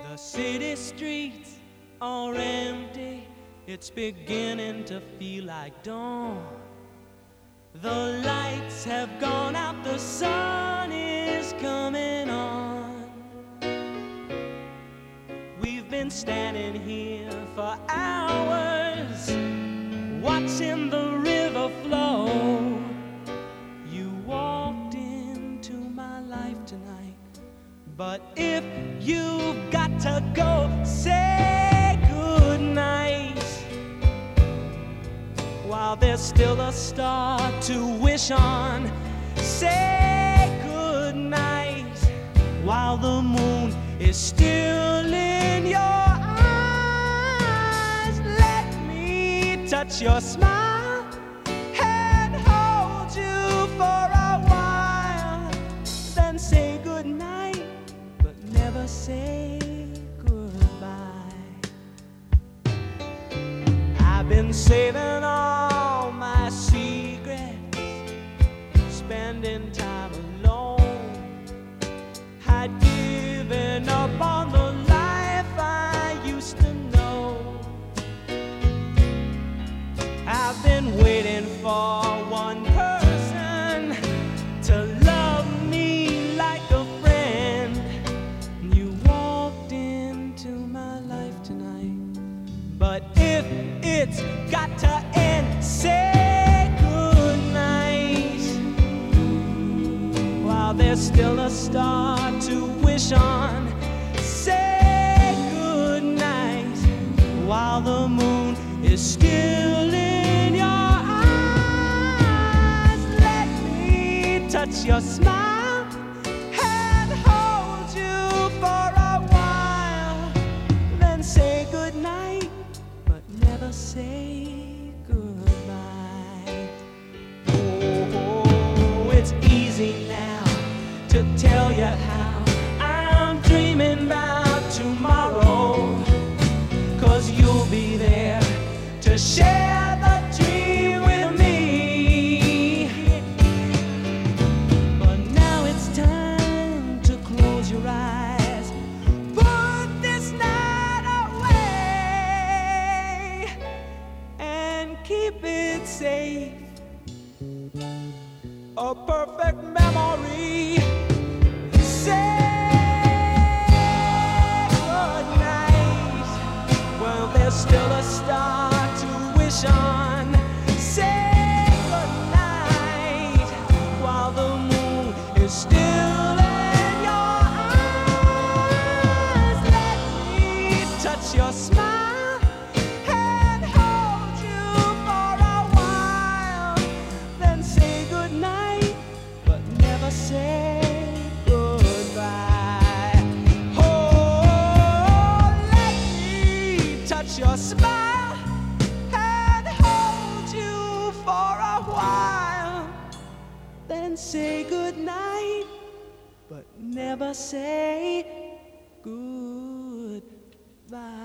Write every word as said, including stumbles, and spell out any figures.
The city streets are empty. It's beginning to feel like dawn. The lights have gone out, the sun is coming on. We've been standing here for hours, watching the river flow. You walked into my life tonight, but if you've got to go, say goodnight. While there's still a star to wish on, say goodnight. While the moon is still in your eyes, let me touch your smile and hold you for a while. Then say goodnight, but never say goodbye. I've been saving all my secrets, spending time alone. I'd given up on the life I used to know. I've been waiting for one person to love me like a friend. You walked into my life tonight, but if it's got to end, say goodnight. While there's still a star to wish on, say goodnight. While the moon is still in your eyes, let me touch your smile and hold you for a while. Then say goodnight, but never say goodbye. Oh, oh, it's easy now to tell you how I'm dreaming about tomorrow, 'cause you'll be there to share the dream with me. But now it's time to close your eyes, put this night away, and keep it safe. A perfect memory. Say goodnight. Well, there's still a star to wish on. Say goodnight. While the moon is still in your eyes, let me touch your smile and hold you for a while. Then say goodnight, but never say goodbye. Oh, let me touch your smile and hold you for a while. Then say goodnight, but never say goodbye.